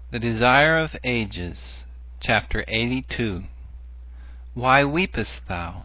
The Desire of Ages, Chapter 82. Why weepest thou?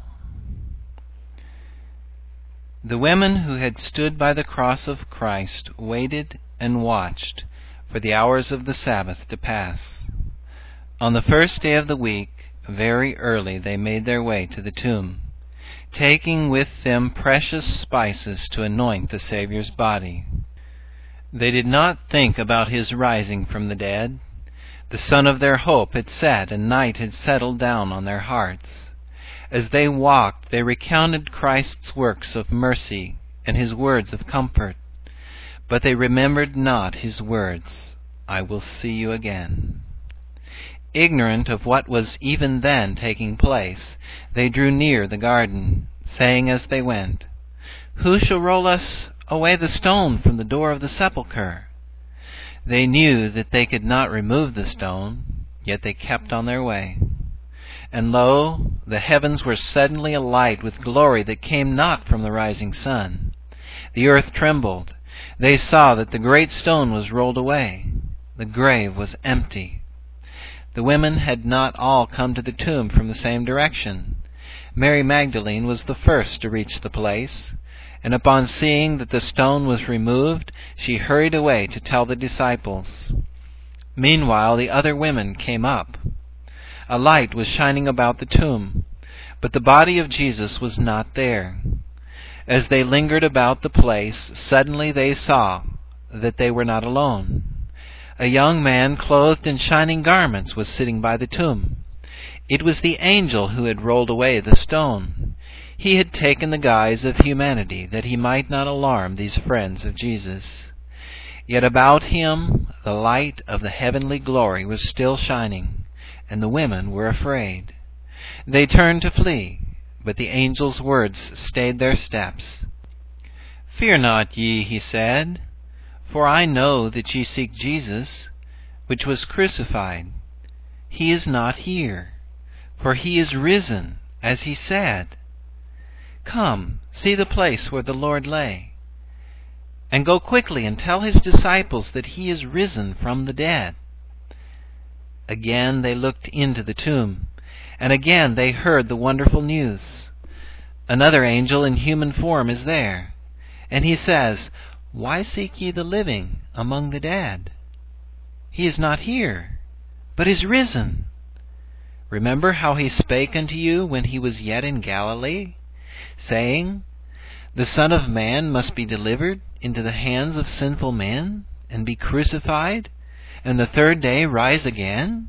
The women who had stood by the cross of Christ waited and watched for the hours of the Sabbath to pass. On the first day of the week, very early, they made their way to the tomb, taking with them precious spices to anoint the Savior's body. They did not think about his rising from the dead. The sun of their hope had set, and night had settled down on their hearts. As they walked, they recounted Christ's works of mercy and his words of comfort. But they remembered not his words, "I will see you again." Ignorant of what was even then taking place, they drew near the garden, saying as they went, "Who shall roll us away the stone from the door of the sepulchre?" They knew that they could not remove the stone, yet they kept on their way. And lo, the heavens were suddenly alight with glory that came not from the rising sun. The earth trembled. They saw that the great stone was rolled away. The grave was empty. The women had not all come to the tomb from the same direction. Mary Magdalene was the first to reach the place, and upon seeing that the stone was removed, she hurried away to tell the disciples. Meanwhile, the other women came up. A light was shining about the tomb, but the body of Jesus was not there. As they lingered about the place, suddenly they saw that they were not alone. A young man clothed in shining garments was sitting by the tomb. It was the angel who had rolled away the stone. He had taken the guise of humanity, that he might not alarm these friends of Jesus. Yet about him the light of the heavenly glory was still shining, and the women were afraid. They turned to flee, but the angel's words stayed their steps. "Fear not ye," he said, "for I know that ye seek Jesus, which was crucified. He is not here, for he is risen, as he said. Come, see the place where the Lord lay. And go quickly and tell his disciples that he is risen from the dead." Again they looked into the tomb, and again they heard the wonderful news. Another angel in human form is there, and he says, "Why seek ye the living among the dead? He is not here, but is risen. Remember how he spake unto you when he was yet in Galilee, saying, The Son of Man must be delivered into the hands of sinful men, and be crucified, and the third day rise again?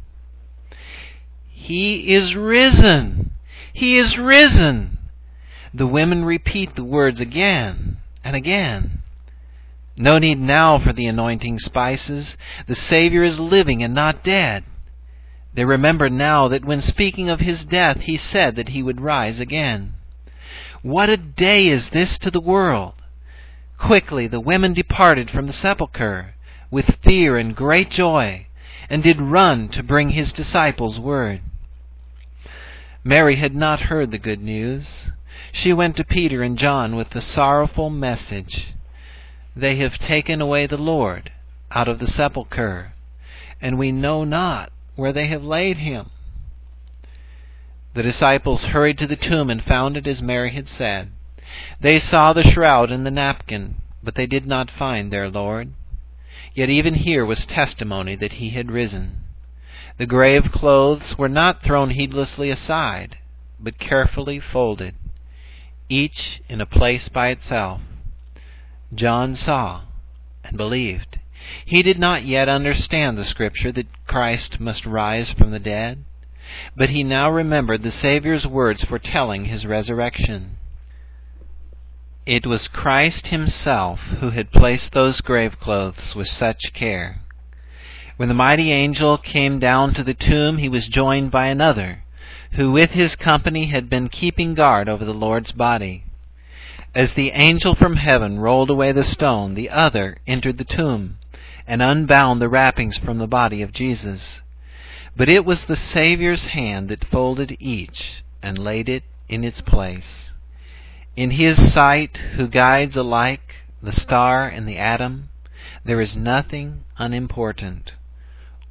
He is risen! He is risen!" The women repeat the words again and again. No need now for the anointing spices. The Savior is living and not dead. They remember now that when speaking of his death, he said that he would rise again. What a day is this to the world! Quickly the women departed from the sepulchre with fear and great joy, and did run to bring his disciples word. Mary had not heard the good news. She went to Peter and John with the sorrowful message, "They have taken away the Lord out of the sepulchre, and we know not where they have laid him." The disciples hurried to the tomb and found it as Mary had said. They saw the shroud and the napkin, but they did not find their Lord. Yet even here was testimony that he had risen. The grave clothes were not thrown heedlessly aside, but carefully folded, each in a place by itself. John saw and believed. He did not yet understand the scripture that Christ must rise from the dead, but he now remembered the Savior's words foretelling his resurrection. It was Christ himself who had placed those grave clothes with such care. When the mighty angel came down to the tomb, he was joined by another, who with his company had been keeping guard over the Lord's body. As the angel from heaven rolled away the stone, the other entered the tomb and unbound the wrappings from the body of Jesus. But it was the Savior's hand that folded each and laid it in its place. In his sight, who guides alike the star and the atom, there is nothing unimportant.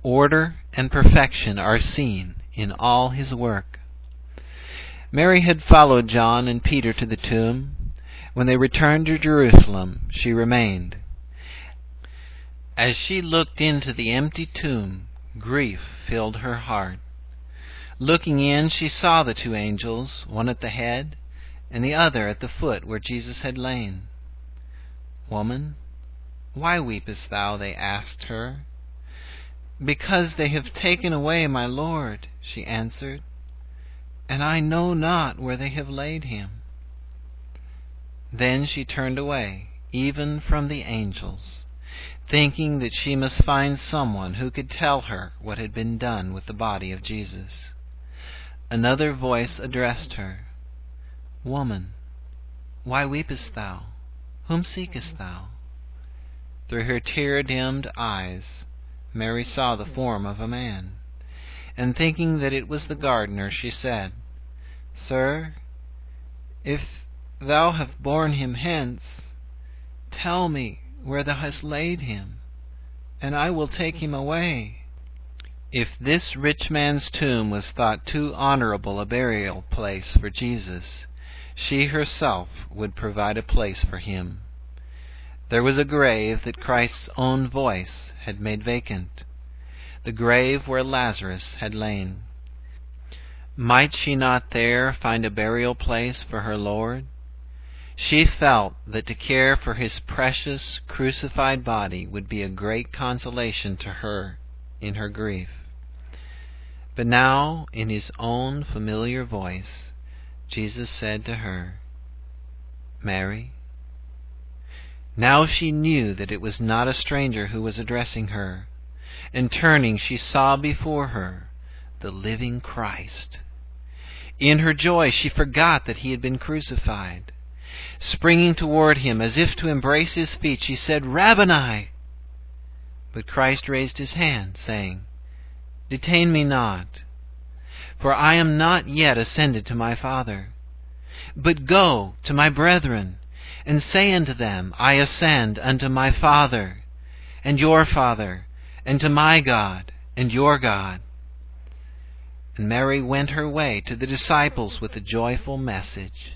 Order and perfection are seen in all his work. Mary had followed John and Peter to the tomb. When they returned to Jerusalem, she remained. As she looked into the empty tomb, grief filled her heart. Looking in, she saw the two angels, one at the head and the other at the foot where Jesus had lain. "Woman, why weepest thou?" they asked her. "Because they have taken away my Lord," she answered, "and I know not where they have laid him." Then she turned away, even from the angels, thinking that she must find someone who could tell her what had been done with the body of Jesus. Another voice addressed her. "Woman, why weepest thou? Whom seekest thou?" Through her tear-dimmed eyes, Mary saw the form of a man, and thinking that it was the gardener, she said, "Sir, if thou have borne him hence, tell me where thou hast laid him, and I will take him away." If this rich man's tomb was thought too honorable a burial place for Jesus, she herself would provide a place for him. There was a grave that Christ's own voice had made vacant, the grave where Lazarus had lain. Might she not there find a burial place for her Lord? She felt that to care for his precious crucified body would be a great consolation to her in her grief. But now, in his own familiar voice, Jesus said to her, "Mary." Now she knew that it was not a stranger who was addressing her, and turning she saw before her the living Christ. In her joy she forgot that he had been crucified. Springing toward him as if to embrace his feet, she said, "Rabboni!" But Christ raised his hand, saying, "Detain me not, for I am not yet ascended to my Father. But go to my brethren, and say unto them, I ascend unto my Father, and your Father, and to my God, and your God." And Mary went her way to the disciples with a joyful message.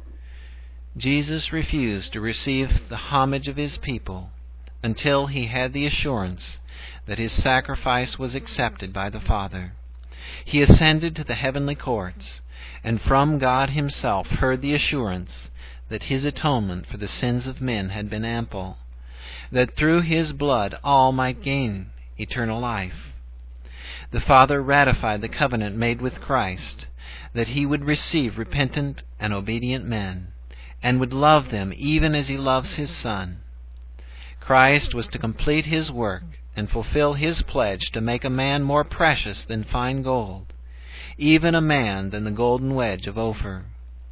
Jesus refused to receive the homage of his people until he had the assurance that his sacrifice was accepted by the Father. He ascended to the heavenly courts, and from God himself heard the assurance that his atonement for the sins of men had been ample, that through his blood all might gain eternal life. The Father ratified the covenant made with Christ, that he would receive repentant and obedient men, and would love them even as he loves his Son. Christ was to complete his work and fulfill his pledge to make a man more precious than fine gold, even a man than the golden wedge of Ophir.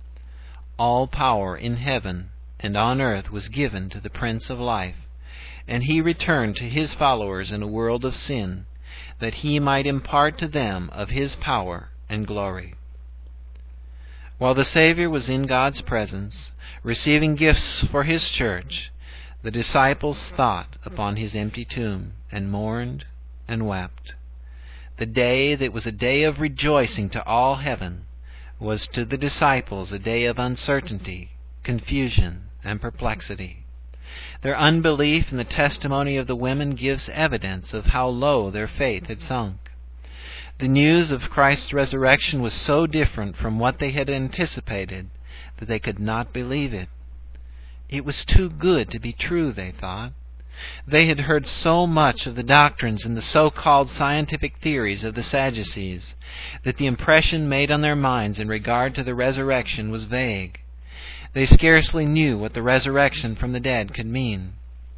All power in heaven and on earth was given to the Prince of Life, and he returned to his followers in a world of sin, that he might impart to them of his power and glory. While the Savior was in God's presence, receiving gifts for his church, the disciples thought upon his empty tomb, and mourned and wept. The day that was a day of rejoicing to all heaven was to the disciples a day of uncertainty, confusion, and perplexity. Their unbelief in the testimony of the women gives evidence of how low their faith had sunk. The news of Christ's resurrection was so different from what they had anticipated that they could not believe it. It was too good to be true, they thought. They had heard so much of the doctrines and the so-called scientific theories of the Sadducees that the impression made on their minds in regard to the resurrection was vague. They scarcely knew what the resurrection from the dead could mean.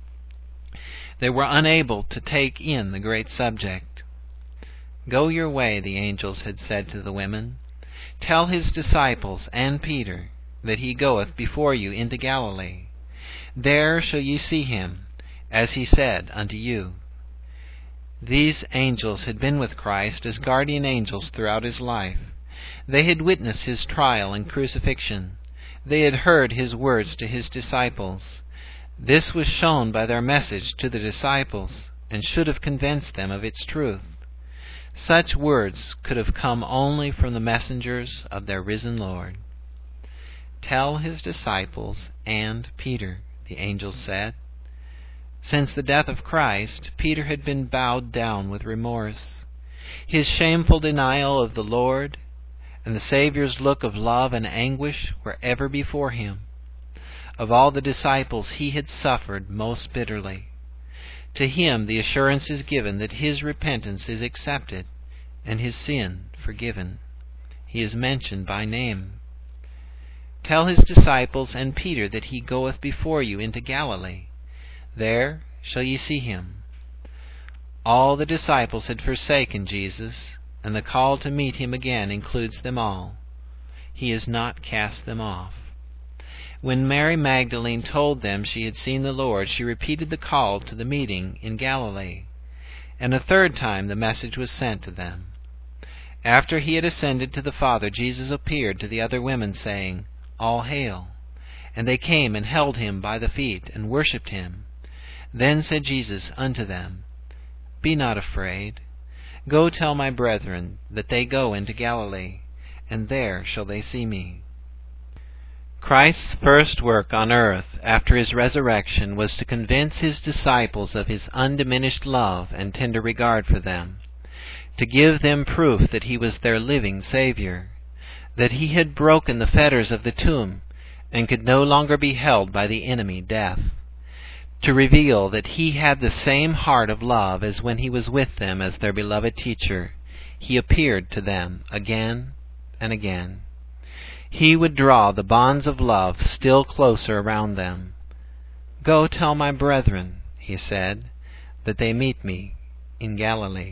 They were unable to take in the great subject. "Go your way," the angels had said to the women. "Tell his disciples and Peter that he goeth before you into Galilee. There shall ye see him, as he said unto you." These angels had been with Christ as guardian angels throughout his life. They had witnessed his trial and crucifixion. They had heard his words to his disciples. This was shown by their message to the disciples. and should have convinced them of its truth. Such words could have come only from the messengers of their risen Lord. "Tell his disciples and Peter," the angel said. Since the death of Christ, Peter had been bowed down with remorse. His shameful denial of the Lord and the Savior's look of love and anguish were ever before him. Of all the disciples, he had suffered most bitterly. To him the assurance is given that his repentance is accepted and his sin forgiven. He is mentioned by name. "Tell his disciples and Peter that he goeth before you into Galilee. There shall ye see him." All the disciples had forsaken Jesus, and the call to meet him again includes them all. He has not cast them off. When Mary Magdalene told them she had seen the Lord, she repeated the call to the meeting in Galilee, and a third time the message was sent to them. After he had ascended to the Father, Jesus appeared to the other women, saying, "All hail." And they came and held him by the feet and worshipped him. Then said Jesus unto them, "Be not afraid. Go tell my brethren that they go into Galilee, and there shall they see me." Christ's first work on earth after his resurrection was to convince his disciples of his undiminished love and tender regard for them, to give them proof that he was their living Savior, that he had broken the fetters of the tomb and could no longer be held by the enemy, death, to reveal that he had the same heart of love as when he was with them as their beloved teacher. He appeared to them again and again. He would draw the bonds of love still closer around them. "Go tell my brethren," he said, "that they meet me in Galilee."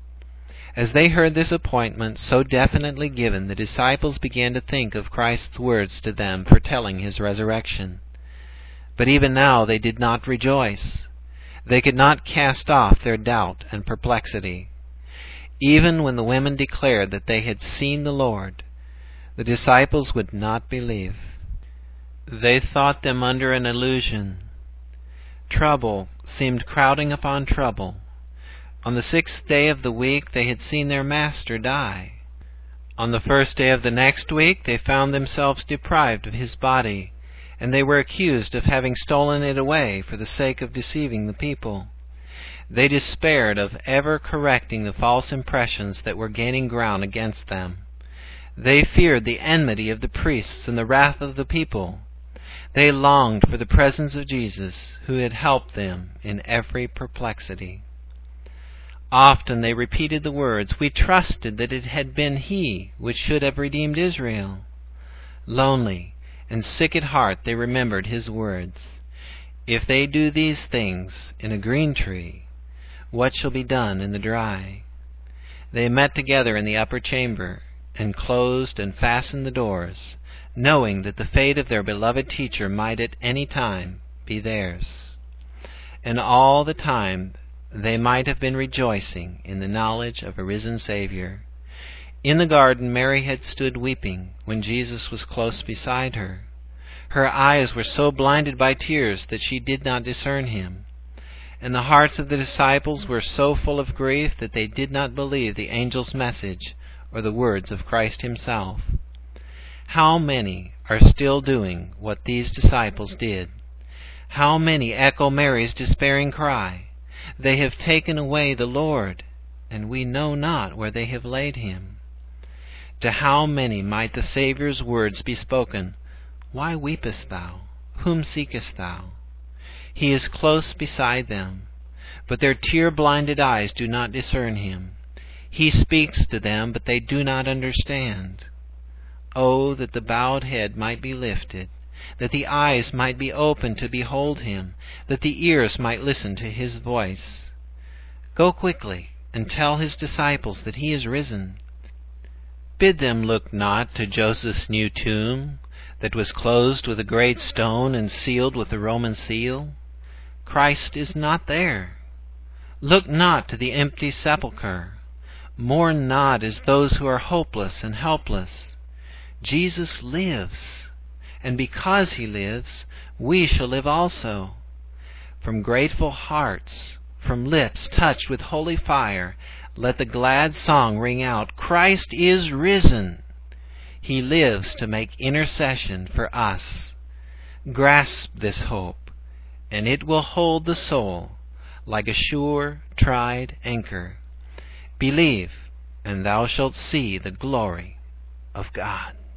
As they heard this appointment so definitely given, the disciples began to think of Christ's words to them foretelling his resurrection. But even now they did not rejoice. They could not cast off their doubt and perplexity. Even when the women declared that they had seen the Lord, the disciples would not believe. They thought them under an illusion. Trouble seemed crowding upon trouble. On the 6th day of the week they had seen their Master die. On the 1st day of the next week they found themselves deprived of his body, and they were accused of having stolen it away for the sake of deceiving the people. They despaired of ever correcting the false impressions that were gaining ground against them. They feared the enmity of the priests and the wrath of the people. They longed for the presence of Jesus, who had helped them in every perplexity. Often they repeated the words, "We trusted that it had been he which should have redeemed Israel." Lonely and sick at heart they remembered his words, "If they do these things in a green tree, what shall be done in the dry?" They met together in the upper chamber, and closed and fastened the doors, knowing that the fate of their beloved teacher might at any time be theirs. And all the time they might have been rejoicing in the knowledge of a risen Savior. In the garden Mary had stood weeping when Jesus was close beside her. Her eyes were so blinded by tears that she did not discern him. And the hearts of the disciples were so full of grief that they did not believe the angel's message or the words of Christ himself. How many are still doing what these disciples did? How many echo Mary's despairing cry, "They have taken away the Lord, and we know not where they have laid him"? To how many might the Saviour's words be spoken, "Why weepest thou? Whom seekest thou?" He is close beside them, but their tear-blinded eyes do not discern him. He speaks to them, but they do not understand. Oh, that the bowed head might be lifted, that the eyes might be opened to behold him, that the ears might listen to his voice. Go quickly and tell his disciples that he is risen. Bid them look not to Joseph's new tomb, that was closed with a great stone and sealed with the Roman seal. Christ is not there. Look not to the empty sepulchre. Mourn not as those who are hopeless and helpless. Jesus lives, and because he lives, we shall live also. From grateful hearts From lips touched with holy fire, let the glad song ring out, Christ is risen! He lives to make intercession for us. Grasp this hope, and it will hold the soul like a sure, tried anchor. Believe, and thou shalt see the glory of God.